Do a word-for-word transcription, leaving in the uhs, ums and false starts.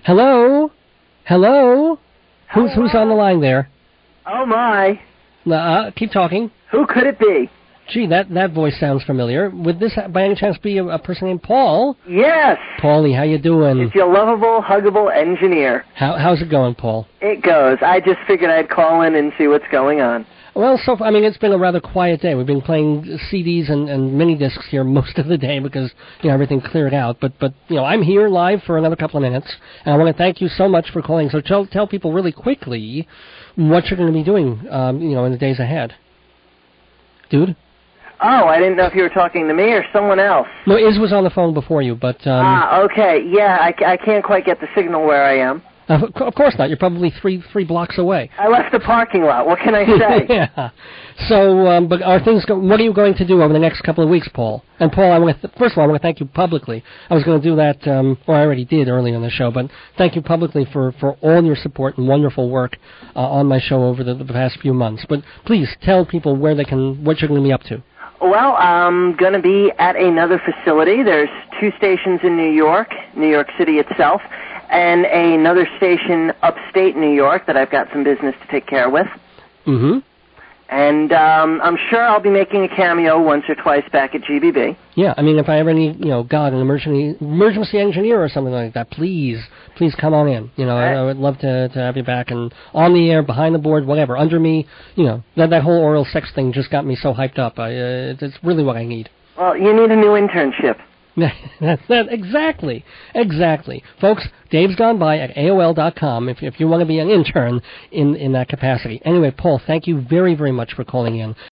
Hello? Hello? Who's Hello? who's on the line there? Oh, my. Uh, keep talking. Who could it be? Gee, that, that voice sounds familiar. Would this, by any chance, be a, a person named Paul? Yes. Paulie, how you doing? It's your lovable, huggable engineer. How, how's it going, Paul? It goes. I just figured I'd call in and see what's going on. Well, so I mean, it's been a rather quiet day. We've been playing C Ds and, and mini discs here most of the day because you know everything cleared out. But but you know, I'm here live for another couple of minutes, and I want to thank you so much for calling. So tell tell people really quickly what you're going to be doing, um, you know, in the days ahead, dude. Oh, I didn't know if you were talking to me or someone else. No, Iz was on the phone before you, but um, ah, okay, yeah, I, I can't quite get the signal where I am. Uh, of course not. You're probably three three blocks away. I left the parking lot. What can I say? Yeah. So, um, but are things? Go- what are you going to do over the next couple of weeks, Paul? And Paul, I want to th- first of all, I want to thank you publicly. I was going to do that, um, or I already did earlier in the show, but thank you publicly for, for all your support and wonderful work uh, on my show over the, the past few months. But please tell people where they can, what you're going to be up to. Well, I'm going to be at another facility. There's two stations in New York, New York City itself, and another station upstate New York that I've got some business to take care with. Mm-hmm. And um, I'm sure I'll be making a cameo once or twice back at G B B. Yeah, I mean, if I ever need, you know, God, an emergency emergency engineer or something like that, please, please come on in. You know, I, I would love to, to have you back and on the air, behind the board, whatever, under me. You know, that that whole oral sex thing just got me so hyped up. I, uh, it's really what I need. Well, you need a new internship. That's that exactly, exactly, folks. Dave's gone by at A O L dot com if if you want to be an intern in in that capacity. Anyway, Paul, thank you very very much for calling in,